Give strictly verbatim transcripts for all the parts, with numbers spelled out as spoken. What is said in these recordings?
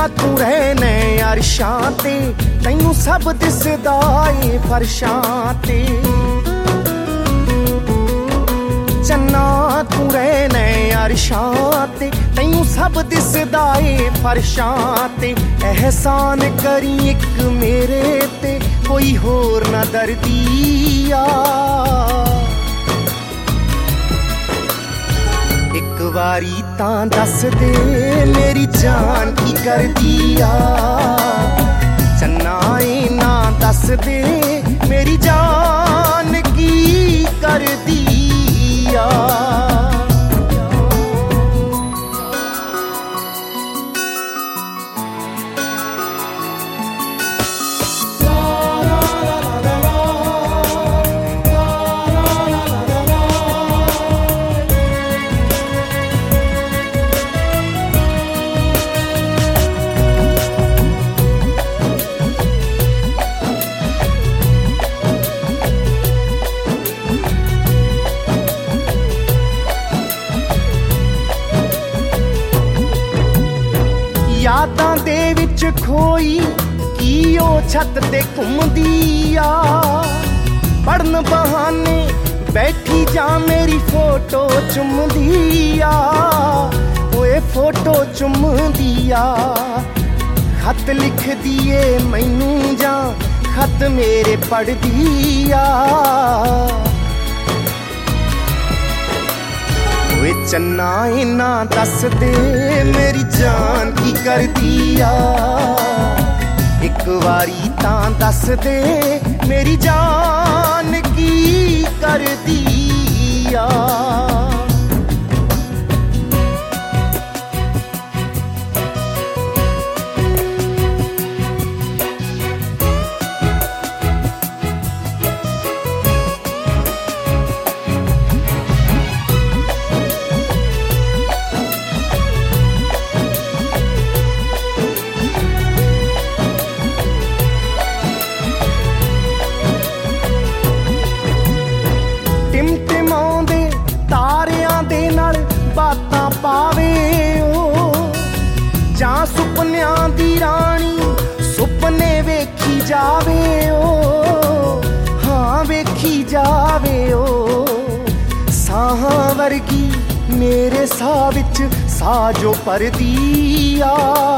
तू रहने अरशां ते तैनू सब दिसदा ए फरशां ते चन्ना तू रहने अरशां ते तैनू सब दिसदा ए फरशां ते एहसान करी इक मेरे ते कोई होर ना दर्दिया एक वारी तां दस दे मेरी जान की करदी आ चन्ना ए ना दस दे मेरी जान की करदी आ यादां दे विच खोई की ओ छत ते घुमदी आ पढ़न बहाने बैठी जा मेरी फोटो चुमदी आ ओए फोटो चुमदी आ खत लिख दिए मैनू जा खत मेरे पढ़दी आ वे चन्ना इना दस दे मेरी जान की करदी आ एक वारी तां दस दे मेरी जान की करदी आ टिमटिमाउंदे तारियां दे नाल बातां पावे ओ जां सुपनियां दी रानी सुपने वेखी जावे ओ हाँ वेखी जावे ओ साहां वर्गी मेरे साह विच साह जो परदी आ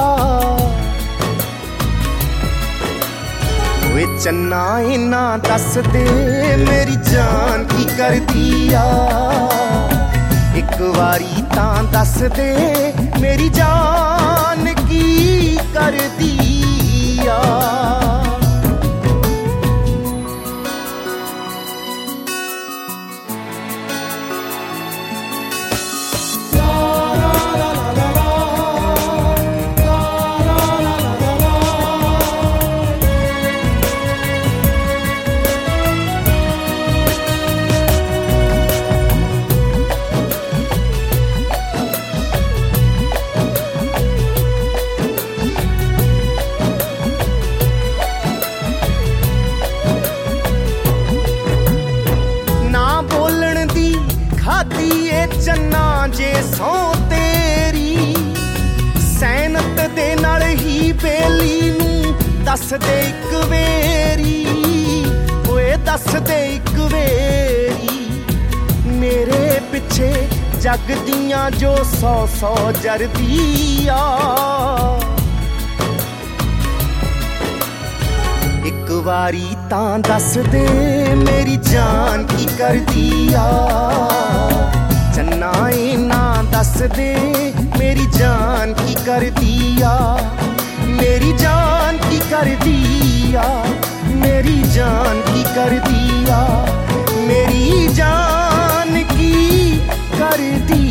वे चन्ना इना दस दे मेरी जान की करदी आ एक वारी तां दस दे मेरी जान की करदी आ चन्ना जे सौ तेरी सैनत दे नाल ही बेली नू दस दे इक वेरी ओए दस दे इक वेरी मेरे पिछे जग दियां जो सौ सौ जरदिया एक वारी तां दस दे मेरी जान की करदी आ चन्ना इना दस दे मेरी जान की करदी आ मेरी जान की करदी आ मेरी जान की करदी आ मेरी जान की करदी